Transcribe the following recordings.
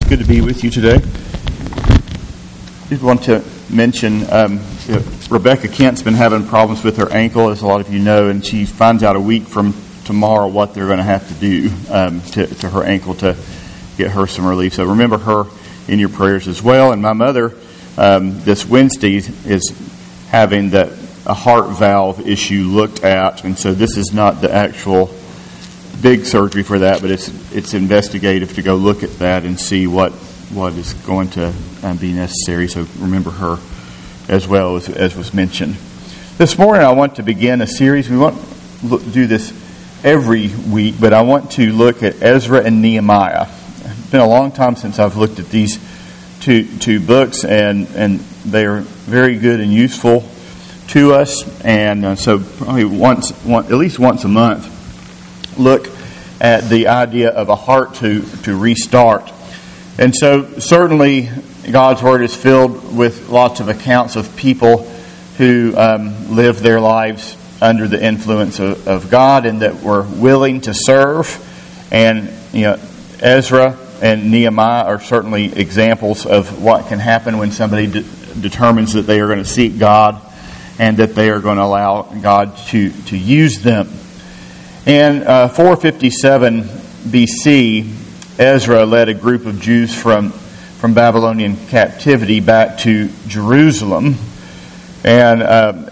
good to be with you today. I did want to mention Rebecca Kent's been having problems with her ankle, as a lot of you know, and she finds out a week from tomorrow what they're going to have to do to her ankle to get her some relief. So remember her in your prayers as well. And my mother, this Wednesday, is having a heart valve issue looked at, and so this is not the actual big surgery for that, but it's investigative to go look at that and see what is going to be necessary. So remember her as well, as was mentioned. This morning I want to begin a series. We won't do this every week, but I want to look at Ezra and Nehemiah. It's been a long time since I've looked at these two books, and they are very good and useful to us. And so probably at least once a month, look at the idea of a heart to restart. And so certainly God's Word is filled with lots of accounts of people who lived their lives under the influence of God and that were willing to serve. And Ezra and Nehemiah are certainly examples of what can happen when somebody determines that they are going to seek God and that they are going to allow God to use them. In 457 BC, Ezra led a group of Jews from Babylonian captivity back to Jerusalem, and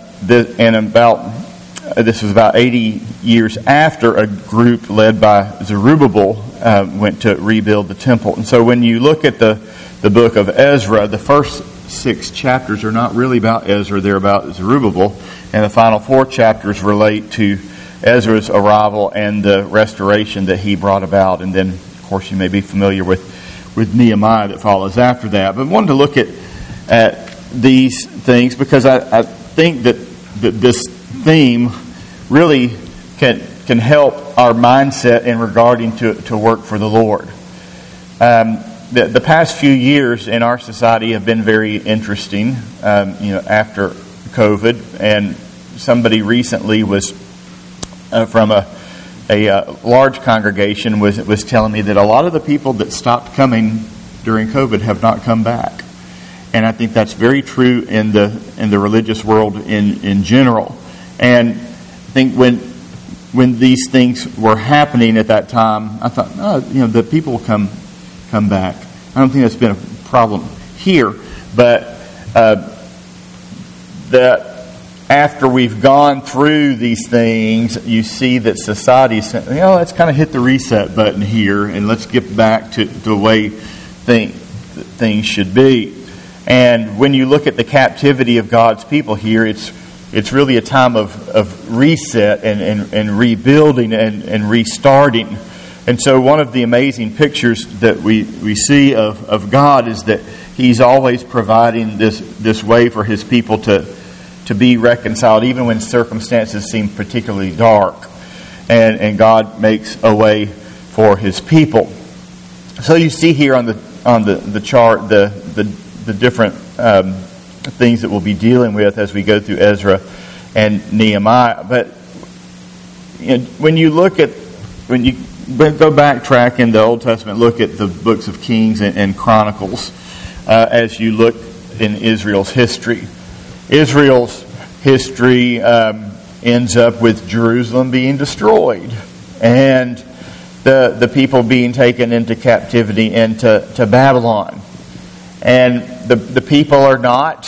this was about 80 years after a group led by Zerubbabel went to rebuild the temple. And so when you look at the book of Ezra, the first 6 chapters are not really about Ezra, they're about Zerubbabel, and the final 4 chapters relate to Ezra's arrival and the restoration that he brought about. And then, of course, you may be familiar with Nehemiah that follows after that. But I wanted to look at these things because I think that this theme really can help our mindset in regarding to work for the Lord. The past few years in our society have been very interesting, after COVID. And somebody recently was from a large congregation was telling me that a lot of the people that stopped coming during COVID have not come back. And I think that's very true in the religious world in general. And I think when these things were happening at that time, I thought, the people will come back. I don't think that's been a problem here, but that after we've gone through these things, you see that society's saying, let's kind of hit the reset button here and let's get back to the way things should be. And when you look at the captivity of God's people here, it's really a time of reset and rebuilding and restarting. And so one of the amazing pictures that we see of God is that He's always providing this way for His people to be reconciled, even when circumstances seem particularly dark. And God makes a way for His people. So you see here on the chart the different things that we'll be dealing with as we go through Ezra and Nehemiah. But when you go backtrack in the Old Testament, look at the books of Kings and Chronicles as you look in Israel's history. Israel's history ends up with Jerusalem being destroyed and the people being taken into captivity into Babylon. And the people are not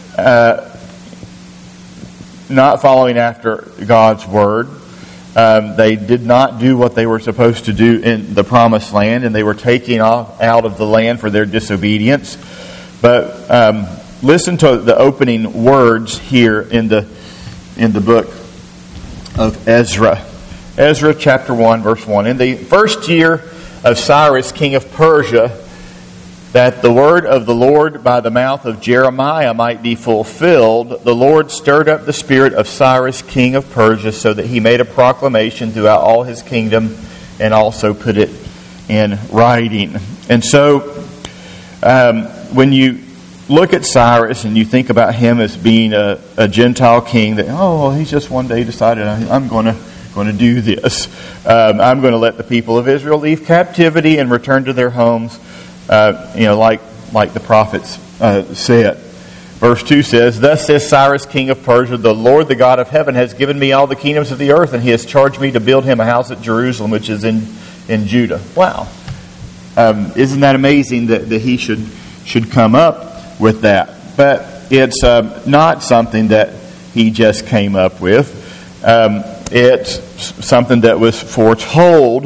following after God's word. They did not do what they were supposed to do in the Promised Land, and they were taken out of the land for their disobedience. But listen to the opening words here in the book of Ezra. Ezra chapter 1, verse 1. In the first year of Cyrus, king of Persia, that the word of the Lord by the mouth of Jeremiah might be fulfilled, the Lord stirred up the spirit of Cyrus, king of Persia, so that he made a proclamation throughout all his kingdom and also put it in writing. And so, when you look at Cyrus and you think about him as being a Gentile king, that he's just one day decided I'm going to do this. I'm going to let the people of Israel leave captivity and return to their homes. like the prophets said. Verse 2 says, "Thus says Cyrus, king of Persia, the Lord, the God of heaven, has given me all the kingdoms of the earth, and he has charged me to build him a house at Jerusalem, which is in Judah." Wow. Isn't that amazing that he should come up with that? But it's not something that he just came up with. It's something that was foretold.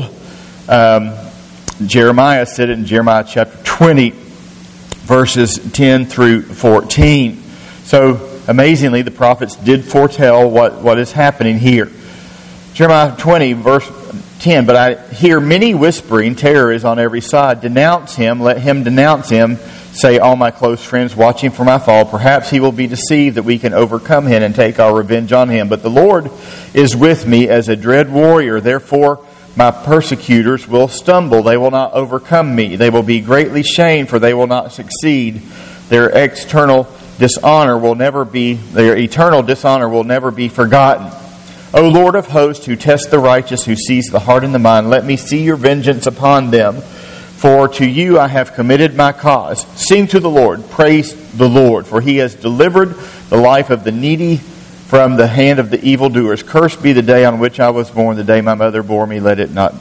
Jeremiah said it in Jeremiah chapter 20, verses 10 through 14. So, amazingly, the prophets did foretell what is happening here. Jeremiah 20, verse 10, "But I hear many whispering, terror is on every side. Denounce him, let him denounce him, say all my close friends watching for my fall. Perhaps he will be deceived that we can overcome him and take our revenge on him. But the Lord is with me as a dread warrior. Therefore my persecutors will stumble. They will not overcome me. They will be greatly shamed, for they will not succeed. Their eternal dishonor will never be forgotten. O Lord of hosts, who tests the righteous, who sees the heart and the mind, let me see your vengeance upon them. For to you I have committed my cause. Sing to the Lord, praise the Lord, for he has delivered the life of the needy from the hand of the evildoers. Cursed be the day on which I was born, the day my mother bore me. Let it not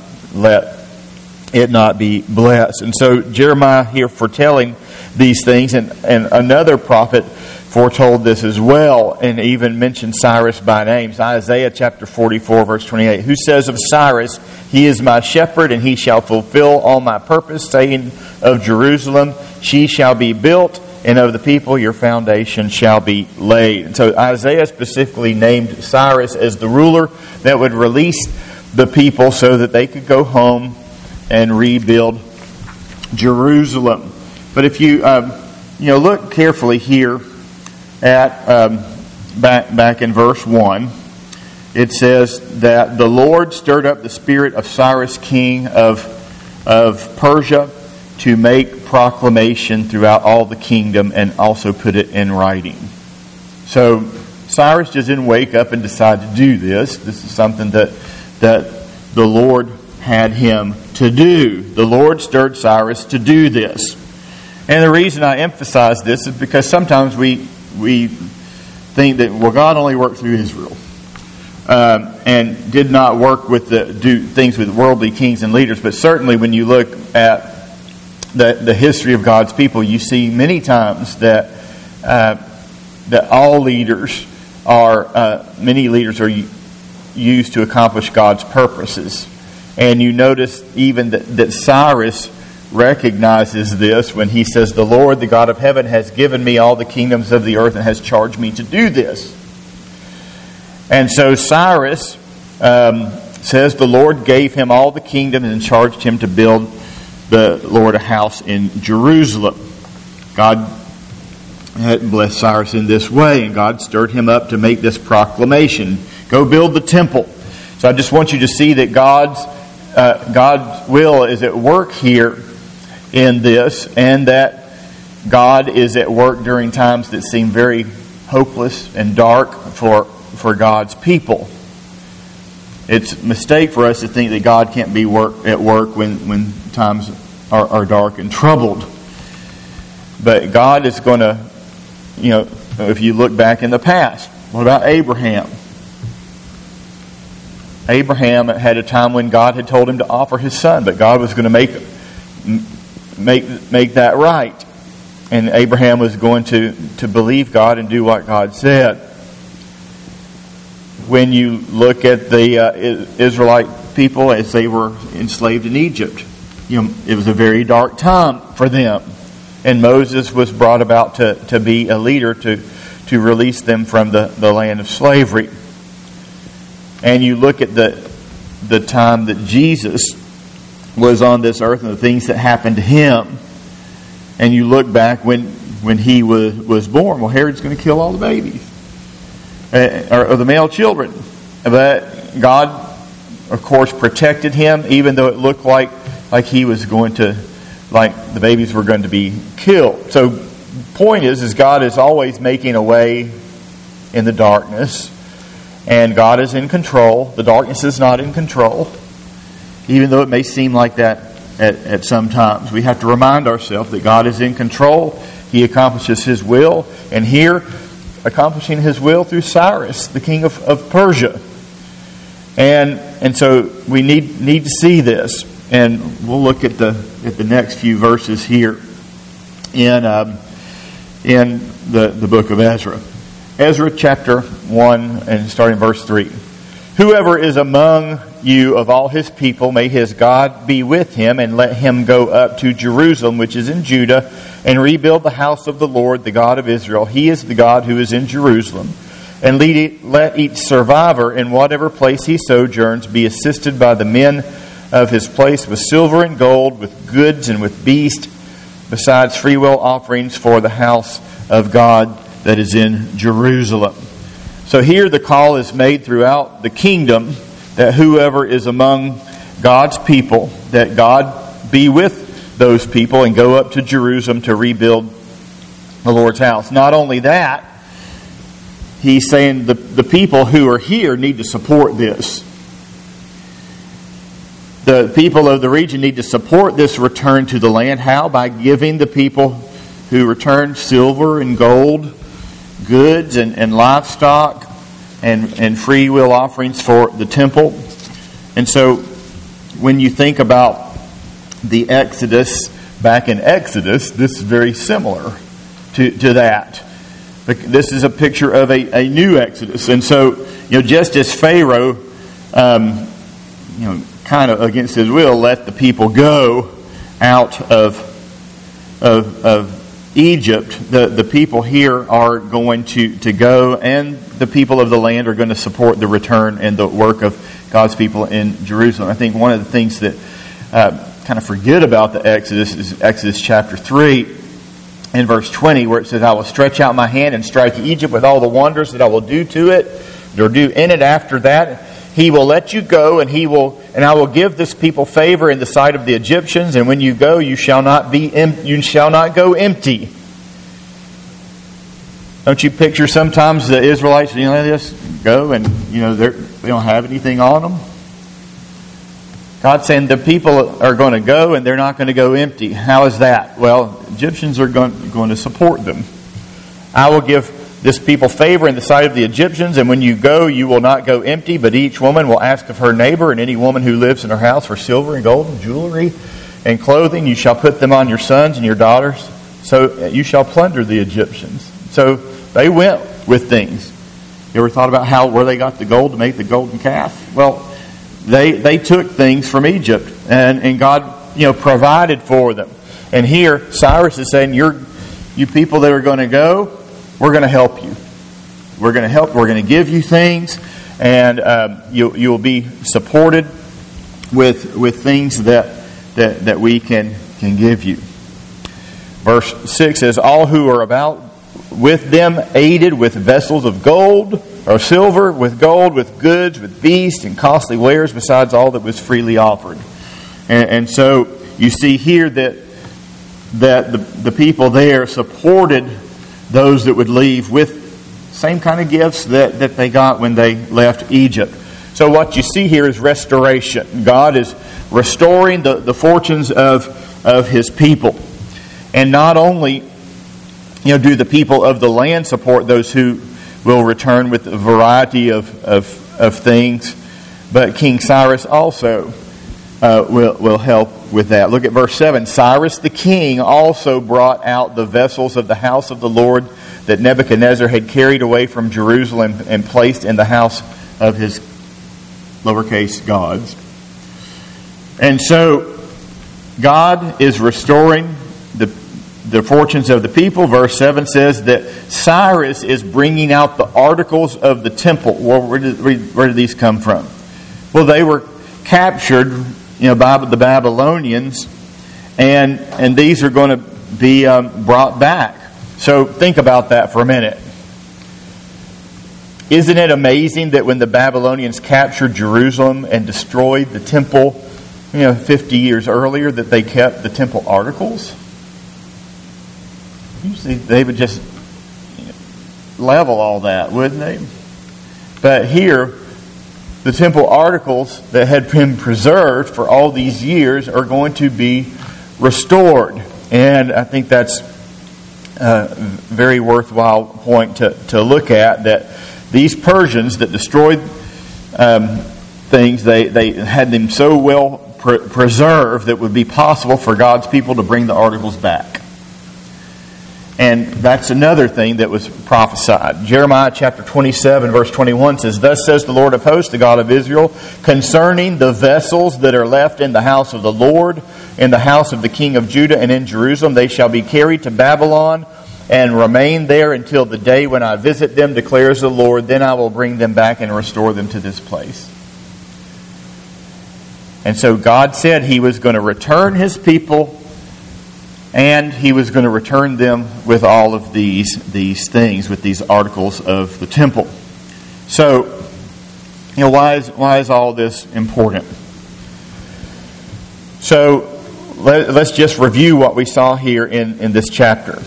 be blessed. And so Jeremiah here foretelling these things, and another prophet foretold this as well, and even mentioned Cyrus by name. Isaiah chapter 44, verse 28, "Who says of Cyrus, he is my shepherd, and he shall fulfill all my purpose, saying of Jerusalem, she shall be built, and of the people your foundation shall be laid." And so Isaiah specifically named Cyrus as the ruler that would release the people so that they could go home and rebuild Jerusalem. But if you look carefully here at back in verse 1, it says that the Lord stirred up the spirit of Cyrus, king of Persia, to make proclamation throughout all the kingdom and also put it in writing. So Cyrus just didn't wake up and decide to do this. This is something that the Lord had him to do. The Lord stirred Cyrus to do this. And the reason I emphasize this is because sometimes we think that, well, God only worked through Israel and did not work do things with worldly kings and leaders. But certainly when you look at the history of God's people, you see many times that all leaders many leaders are used to accomplish God's purposes. And you notice even that Cyrus recognizes this when he says, "The Lord, the God of heaven, has given me all the kingdoms of the earth and has charged me to do this." And so Cyrus says the Lord gave him all the kingdom and charged him to build the Lord a house in Jerusalem. God had blessed Cyrus in this way, and God stirred him up to make this proclamation. Go build the temple. So I just want you to see that God's will is at work here in this, and that God is at work during times that seem very hopeless and dark for God's people. It's a mistake for us to think that God can't be at work when times are dark and troubled. But God is going to, if you look back in the past, what about Abraham? Abraham had a time when God had told him to offer his son, but God was going to make that right. And Abraham was going to believe God and do what God said. When you look at the Israelite people as they were enslaved in Egypt, it was a very dark time for them. And Moses was brought about to be a leader to release them from the land of slavery. And you look at the time that Jesus was on this earth and the things that happened to him, and you look back when he was born. Well, Herod's going to kill all the babies, or the male children. But God, of course, protected him, even though it looked like he was going to, like the babies were going to be killed. So, point is God is always making a way in the darkness. And God is in control. The darkness is not in control. Even though it may seem like that at some times. We have to remind ourselves that God is in control. He accomplishes His will. And here, accomplishing His will through Cyrus, the king of Persia. And so we need to see this. And we'll look at the next few verses here in the book of Ezra. Ezra chapter 1 and starting verse 3. Whoever is among you of all his people, may his God be with him, and let him go up to Jerusalem, which is in Judah, and rebuild the house of the Lord, the God of Israel. He is the God who is in Jerusalem. And let each survivor in whatever place he sojourns be assisted by the men of his place with silver and gold, with goods and with beasts, besides freewill offerings for the house of God that is in Jerusalem. So here the call is made throughout the kingdom that whoever is among God's people, that God be with those people and go up to Jerusalem to rebuild the Lord's house. Not only that, he's saying the people who are here need to support this. The people of the region need to support this return to the land. How? By giving the people who return silver and gold, goods and livestock, and free will offerings for the temple. And so when you think about the Exodus, back in Exodus, this is very similar to that. This is a picture of a new Exodus. And so, just as Pharaoh, kind of against his will, let the people go out of Egypt, the people here are going to go, and the people of the land are going to support the return and the work of God's people in Jerusalem. I think one of the things that kind of forget about the Exodus is Exodus chapter 3 and verse 20, where it says, I will stretch out my hand and strike Egypt with all the wonders that I will do to it, or do in it after that. He will let you go, and I will give this people favor in the sight of the Egyptians. And when you go, you shall not go empty. Don't you picture sometimes the Israelites, they just go and they don't have anything on them? God's saying the people are going to go, and they're not going to go empty. How is that? Well, Egyptians are going to support them. I will give this people favor in the sight of the Egyptians, and when you go, you will not go empty, but each woman will ask of her neighbor and any woman who lives in her house for silver and gold and jewelry and clothing. You shall put them on your sons and your daughters, so you shall plunder the Egyptians. So they went with things. You ever thought about where they got the gold to make the golden calf? Well, they took things from Egypt, and God provided for them. And here Cyrus is saying, you people that are going to go, we're going to help you. We're going to help. We're going to give you things, and you'll be supported with things that we can give you. Verse 6 says, all who are about with them aided with vessels of gold or silver, with gold, with goods, with beasts, and costly wares, besides all that was freely offered. And so you see here that the people there supported those that would leave with same kind of gifts that they got when they left Egypt. So what you see here is restoration. God is restoring the fortunes of His people. And not only do the people of the land support those who will return with a variety of things, but King Cyrus also will help with that. Look at verse 7. Cyrus the king also brought out the vessels of the house of the Lord that Nebuchadnezzar had carried away from Jerusalem and placed in the house of his lowercase gods. And so God is restoring the fortunes of the people. Verse 7 says that Cyrus is bringing out the articles of the temple. Well, where did these come from? Well, they were captured by the Babylonians, and these are going to be brought back. So think about that for a minute. Isn't it amazing that when the Babylonians captured Jerusalem and destroyed the temple 50 years earlier, that they kept the temple articles? Usually they would just level all that, wouldn't they? But here, the temple articles that had been preserved for all these years are going to be restored. And I think that's a very worthwhile point to look at, that these Persians that destroyed things, they had them so well preserved that it would be possible for God's people to bring the articles back. And that's another thing that was prophesied. Jeremiah chapter 27 verse 21 says, "Thus says the Lord of hosts, the God of Israel, concerning the vessels that are left in the house of the Lord, in the house of the king of Judah, and in Jerusalem, they shall be carried to Babylon and remain there until the day when I visit them, declares the Lord. Then I will bring them back and restore them to this place." And so God said He was going to return His people, and He was going to return them with all of these things, with these articles of the temple. So, why is all this important? So, let's just review what we saw here in this chapter,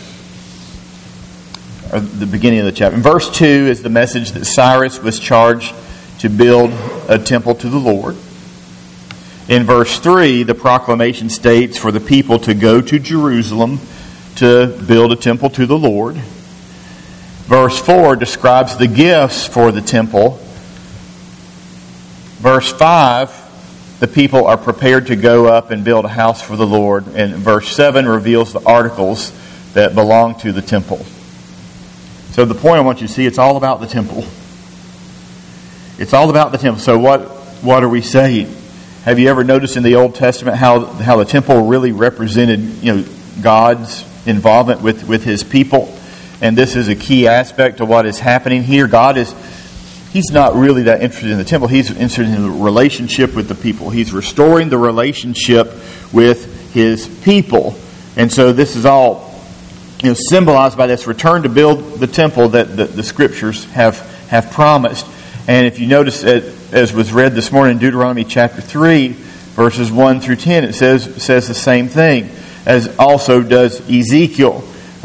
or the beginning of the chapter. In verse 2 is the message that Cyrus was charged to build a temple to the Lord. In verse 3, the proclamation states for the people to go to Jerusalem to build a temple to the Lord. Verse 4 describes the gifts for the temple. Verse 5, the people are prepared to go up and build a house for the Lord. And verse 7 reveals the articles that belong to the temple. So the point I want you to see, it's all about the temple. It's all about the temple. So what are we saying? Have you ever noticed in the Old Testament how the temple really represented, God's involvement with His people? And this is a key aspect of what is happening here. He's not really that interested in the temple. He's interested in the relationship with the people. He's restoring the relationship with His people. And so this is all symbolized by this return to build the temple that the Scriptures have promised. And if you notice, as was read this morning in Deuteronomy chapter 3, verses 1 through 10, it says the same thing, as also does Ezekiel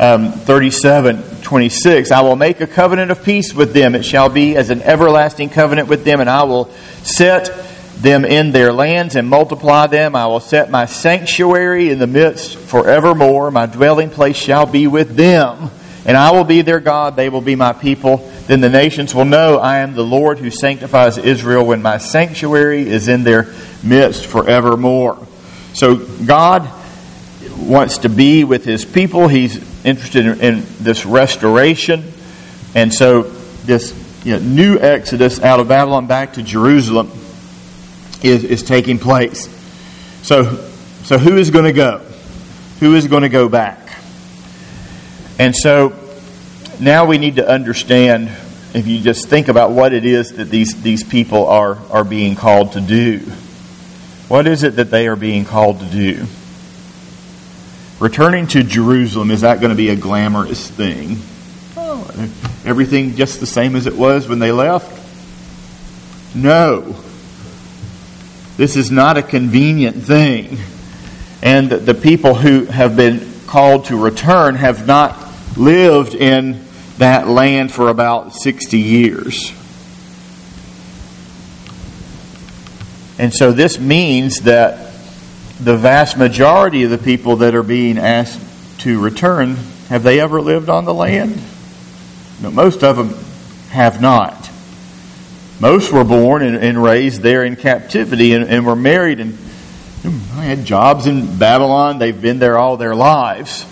37:26. "I will make a covenant of peace with them. It shall be as an everlasting covenant with them, and I will set them in their lands and multiply them. I will set my sanctuary in the midst forevermore. My dwelling place shall be with them, and I will be their God. They will be my people. Then the nations will know I am the Lord who sanctifies Israel when my sanctuary is in their midst forevermore." So God wants to be with His people. He's interested in this restoration. And so this new exodus out of Babylon back to Jerusalem is taking place. So who is going to go? Who is going to go back? And so now we need to understand, if you just think about what it is that these people are being called to do. What is it that they are being called to do? Returning to Jerusalem, is that going to be a glamorous thing? Oh, everything just the same as it was when they left? No. This is not a convenient thing. And the people who have been called to return have not lived in that land for about 60 years. And so this means that the vast majority of the people that are being asked to return, have they ever lived on the land? No, most of them have not. Most were born and raised there in captivity and were married and had jobs in Babylon. They've been there all their lives.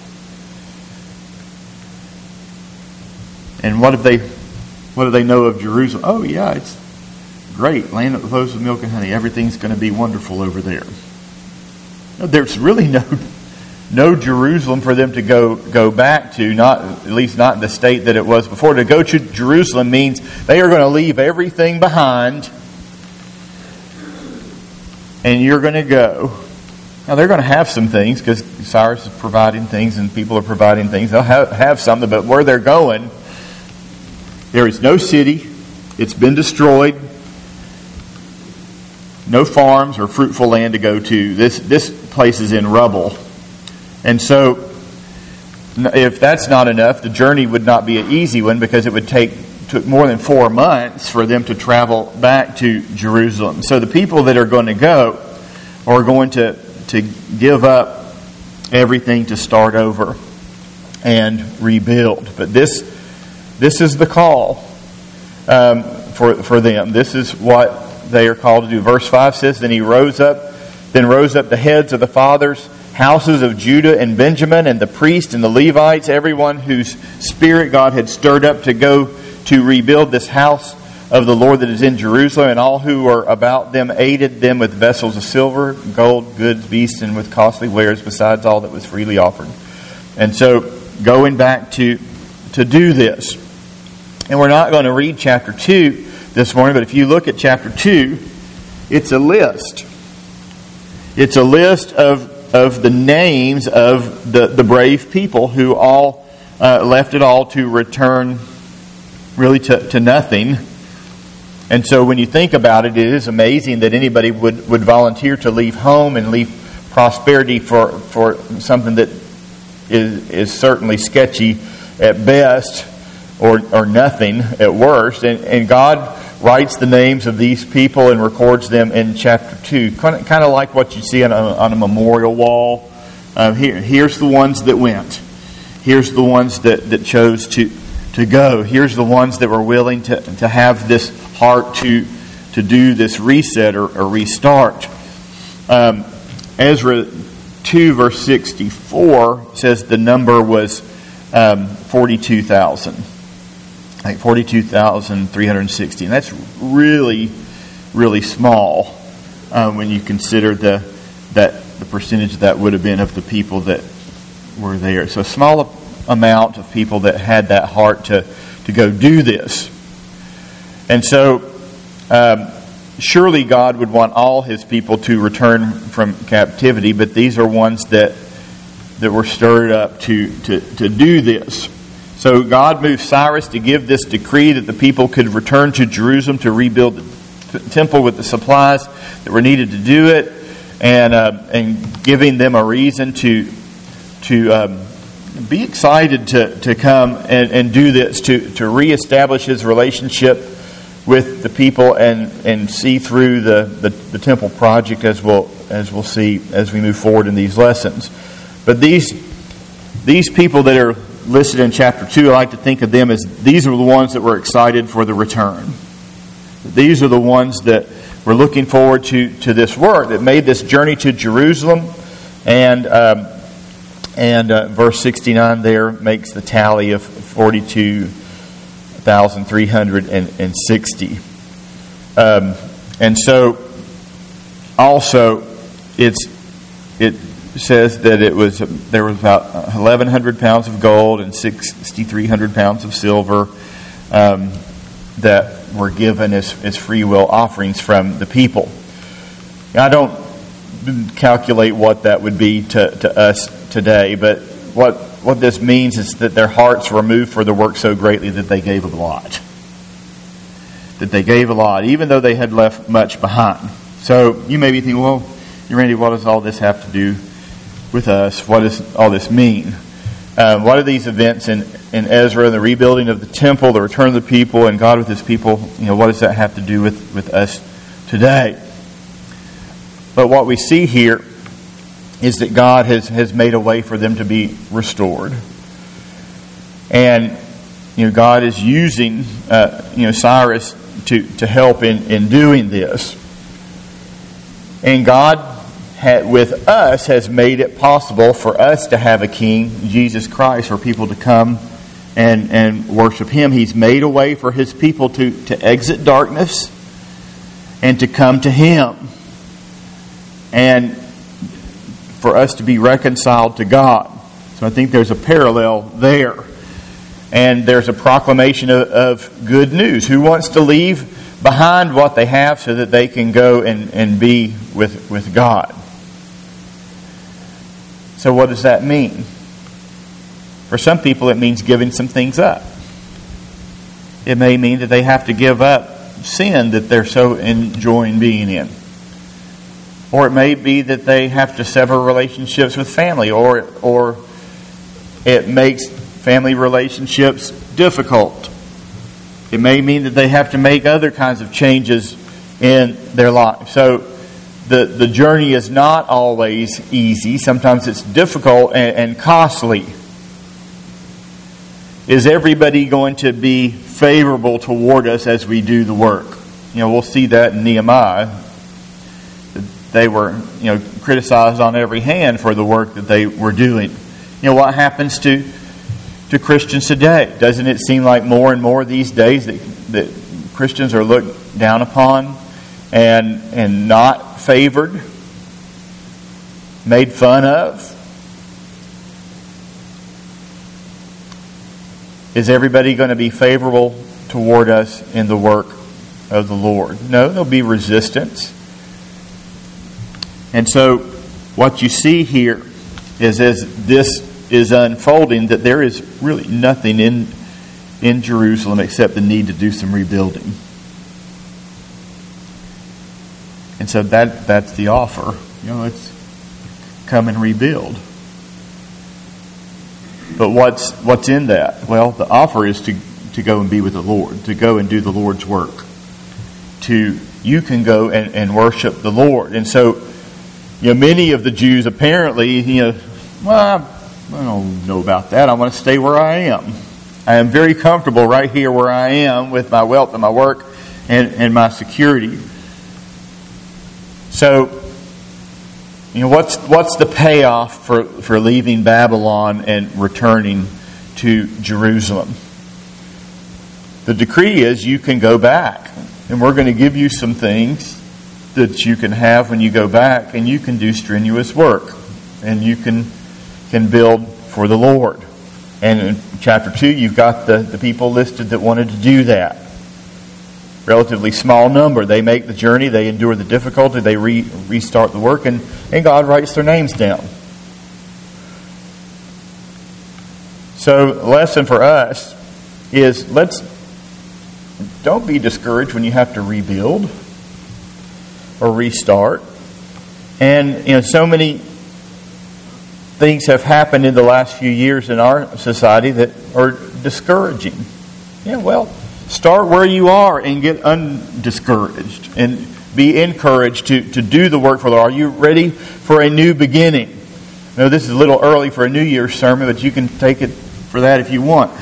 And what do they know of Jerusalem? Oh yeah, it's great, land that flows with milk and honey. Everything's going to be wonderful over there. No, there's really no Jerusalem for them to go back to, at least not in the state that it was before. To go to Jerusalem means they are going to leave everything behind, and you're going to go. Now they're going to have some things because Cyrus is providing things and people are providing things. They'll have something, but where they're going, there is no city. It's been destroyed. No farms or fruitful land to go to. This place is in rubble. And so, if that's not enough, the journey would not be an easy one because it would take took more than 4 months for them to travel back to Jerusalem. So the people that are going to go are going to give up everything to start over and rebuild. But this is the call for them. This is what they are called to do. Verse 5 says, Then rose up the heads of the fathers' houses of Judah and Benjamin, and the priests and the Levites, everyone whose spirit God had stirred up to go to rebuild this house of the Lord that is in Jerusalem, and all who were about them aided them with vessels of silver, gold, goods, beasts, and with costly wares, besides all that was freely offered. And so, going back to do this. And we're not going to read chapter 2 this morning, but if you look at chapter 2, it's a list. It's a list of the names of the brave people who all left it all to return really to nothing. And so when you think about it, it is amazing that anybody would volunteer to leave home and leave prosperity for something that is certainly sketchy at best or nothing at worst. And God writes the names of these people and records them in chapter 2. Kind of like what you see on a memorial wall. Here's the ones that went. Here's the ones that chose to go. Here's the ones that were willing to have this heart to do this reset or restart. Ezra 2 verse 64 says the number was 42,000. Like 42,360. And that's really, really small when you consider the percentage that would have been of the people that were there. So a small amount of people that had that heart to go do this. And so surely God would want all His people to return from captivity, but these are ones that were stirred up to do this. So God moved Cyrus to give this decree that the people could return to Jerusalem to rebuild the temple with the supplies that were needed to do it, and giving them a reason to be excited to come and do this, to reestablish His relationship with the people and see through the temple project, as we'll see as we move forward in these lessons. But these people that are listed in chapter 2, I like to think of them as these are the ones that were excited for the return. These are the ones that were looking forward to this work, that made this journey to Jerusalem. And verse 69 there makes the tally of 42,360. And so also it says that there was about 1,100 pounds of gold and 6,300 pounds of silver that were given as free will offerings from the people. Now, I don't calculate what that would be to us today, but what this means is that their hearts were moved for the work so greatly that they gave a lot. That they gave a lot, even though they had left much behind. So you may be thinking, well, Randy, what does all this have to do with us? What does all this mean? What are these events in Ezra, the rebuilding of the temple, the return of the people, and God with His people? What does that have to do with us today? But what we see here is that God has made a way for them to be restored, and God is using Cyrus to help in doing this, and God with us has made it possible for us to have a King, Jesus Christ, for people to come and worship Him. He's made a way for His people to exit darkness and to come to Him, and for us to be reconciled to God. So I think there's a parallel there. And there's a proclamation of good news. Who wants to leave behind what they have so that they can go and be with God? So what does that mean? For some people, it means giving some things up. It may mean that they have to give up sin that they're so enjoying being in. Or it may be that they have to sever relationships with family, or it makes family relationships difficult. It may mean that they have to make other kinds of changes in their life. So the journey is not always easy. Sometimes it's difficult and costly. Is everybody going to be favorable toward us as we do the work? We'll see that in Nehemiah. They were, criticized on every hand for the work that they were doing. What happens to Christians today? Doesn't it seem like more and more these days that Christians are looked down upon and not favored, made fun of? Is everybody going to be favorable toward us in the work of the Lord? No, there'll be resistance. And so what you see here is, as this is unfolding, that there is really nothing in Jerusalem except the need to do some rebuilding. And so that's the offer. Let's come and rebuild. But what's in that? Well, the offer is to go and be with the Lord, to go and do the Lord's work. You can go and worship the Lord. And so, many of the Jews apparently, well, I don't know about that. I want to stay where I am. I am very comfortable right here where I am with my wealth and my work and my security. So, what's the payoff for leaving Babylon and returning to Jerusalem? The decree is you can go back. And we're going to give you some things that you can have when you go back, and you can do strenuous work. And you can build for the Lord. And in chapter 2, you've got the people listed that wanted to do that. Relatively small number. They make the journey, they endure the difficulty, they restart the work, and God writes their names down. So the lesson for us is don't be discouraged when you have to rebuild or restart. And so many things have happened in the last few years in our society that are discouraging. Start where you are and get undiscouraged and be encouraged to do the work for the Lord. Are you ready for a new beginning? I know this is a little early for a New Year's sermon, but you can take it for that if you want.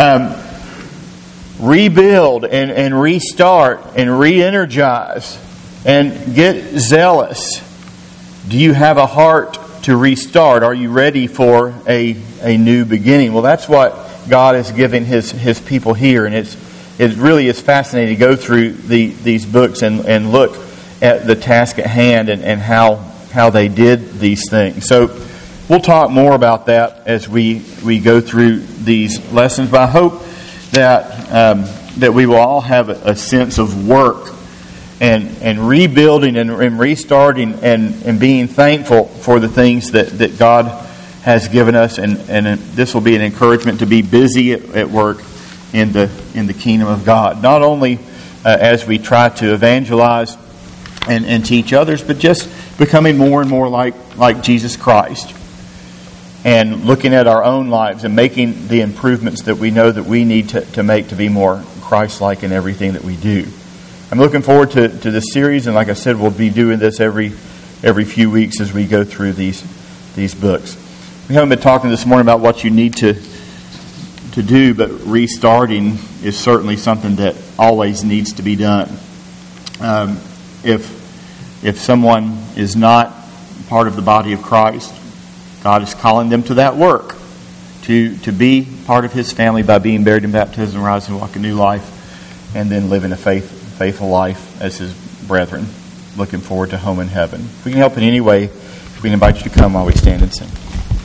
Rebuild and restart and re-energize and get zealous. Do you have a heart to restart? Are you ready for a new beginning? Well, that's what God is giving His people here, and it really is fascinating to go through these books and look at the task at hand and how they did these things. So we'll talk more about that as we go through these lessons. But I hope that we will all have a sense of work and rebuilding and restarting and being thankful for the things that God has given us. And this will be an encouragement to be busy at work in the kingdom of God. Not only as we try to evangelize and teach others, but just becoming more and more like Jesus Christ. And looking at our own lives and making the improvements that we know that we need to make to be more Christ-like in everything that we do. I'm looking forward to this series, and like I said, we'll be doing this every few weeks as we go through these books. We haven't been talking this morning about what you need to do, but restarting is certainly something that always needs to be done. If someone is not part of the body of Christ, God is calling them to that work, to be part of His family by being buried in baptism, rising, walk a new life, and then living a faithful life as His brethren, looking forward to home in heaven. If we can help in any way, we invite you to come while we stand and sing.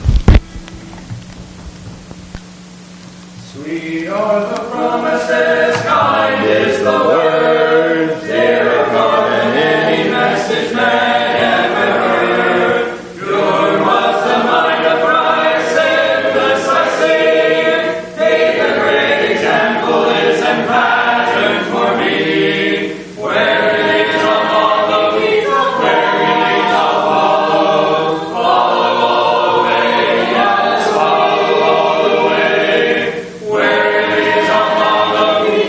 Sweet are the promises, kind is the word, dearer far than any message man ever heard. Pure was the mind of Christ, endless I sing. Take a great example is and pattern for me. Where it is I'll follow, where it is I'll follow. Follow all the way, yes, follow all the way. Where it is I'll follow,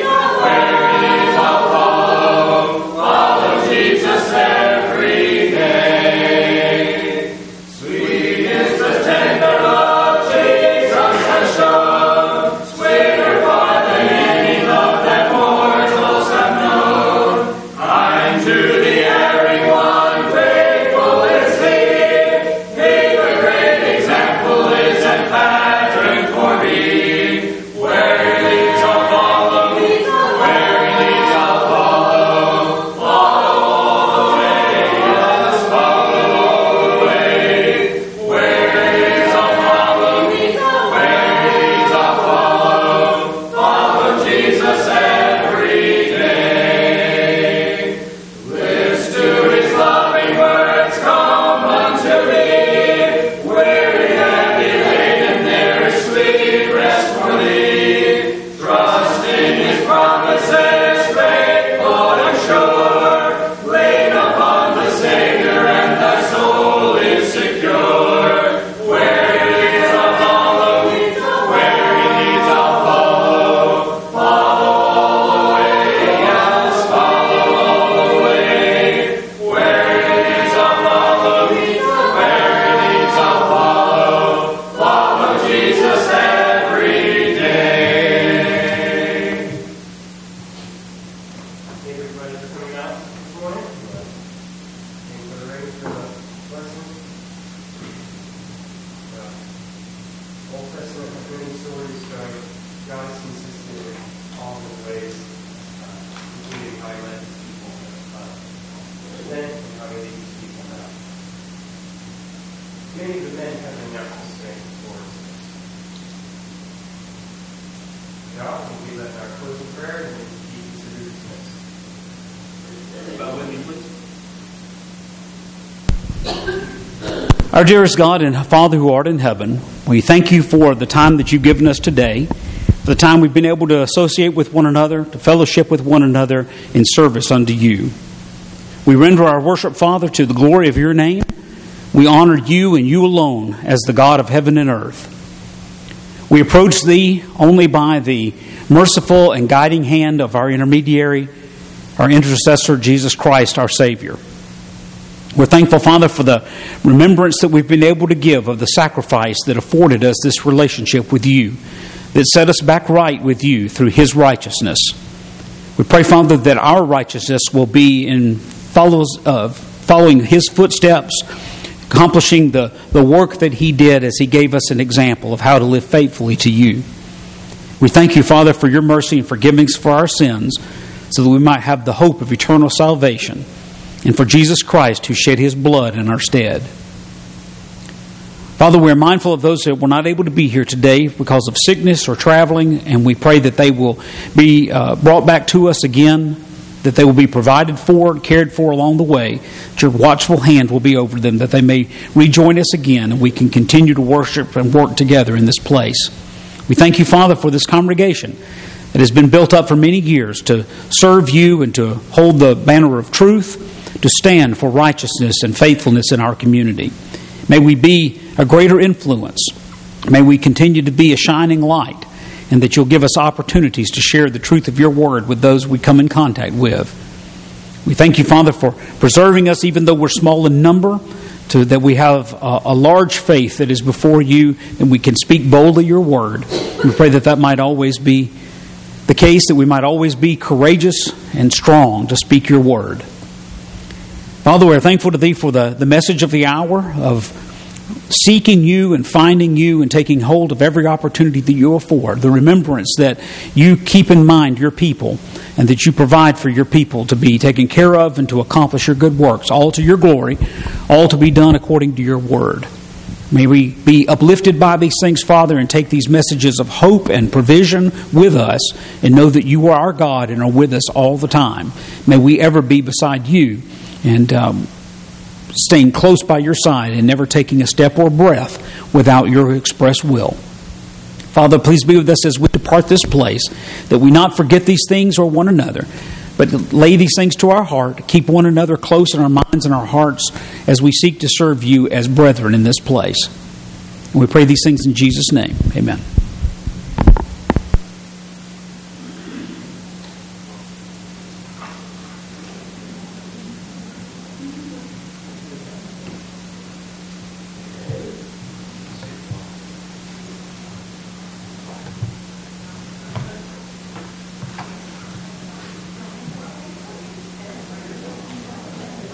Josh will be led our closing prayer and will be considered dismissed. Bow with me, please. Our dearest God and Father who art in heaven, we thank you for the time that you've given us today, for the time we've been able to associate with one another, to fellowship with one another in service unto you. We render our worship, Father, to the glory of your name. We honor you and you alone as the God of heaven and earth. We approach thee only by the merciful and guiding hand of our intermediary, our intercessor, Jesus Christ, our Savior. We're thankful, Father, for the remembrance that we've been able to give of the sacrifice that afforded us this relationship with you, that set us back right with you through his righteousness. We pray, Father, that our righteousness will be in following his footsteps, accomplishing the work that he did as he gave us an example of how to live faithfully to you. We thank you, Father, for your mercy and forgiveness for our sins, so that we might have the hope of eternal salvation, and for Jesus Christ who shed his blood in our stead. Father, we are mindful of those that were not able to be here today because of sickness or traveling, and we pray that they will be brought back to us again, that they will be provided for, cared for along the way, that your watchful hand will be over them, that they may rejoin us again, and we can continue to worship and work together in this place. We thank you, Father, for this congregation that has been built up for many years to serve you and to hold the banner of truth, to stand for righteousness and faithfulness in our community. May we be a greater influence. May we continue to be a shining light, and that you'll give us opportunities to share the truth of your word with those we come in contact with. We thank you, Father, for preserving us, even though we're small in number, that we have a large faith that is before you, and we can speak boldly your word. We pray that might always be the case, that we might always be courageous and strong to speak your word. Father, we're thankful to thee for the message of the hour of seeking you and finding you and taking hold of every opportunity that you afford. The remembrance that you keep in mind your people and that you provide for your people to be taken care of and to accomplish your good works, all to your glory, all to be done according to your word. May we be uplifted by these things, Father, and take these messages of hope and provision with us and know that you are our God and are with us all the time. May we ever be beside you and staying close by your side and never taking a step or breath without your express will. Father, please be with us as we depart this place, that we not forget these things or one another, but lay these things to our heart, keep one another close in our minds and our hearts as we seek to serve you as brethren in this place. And we pray these things in Jesus' name. Amen.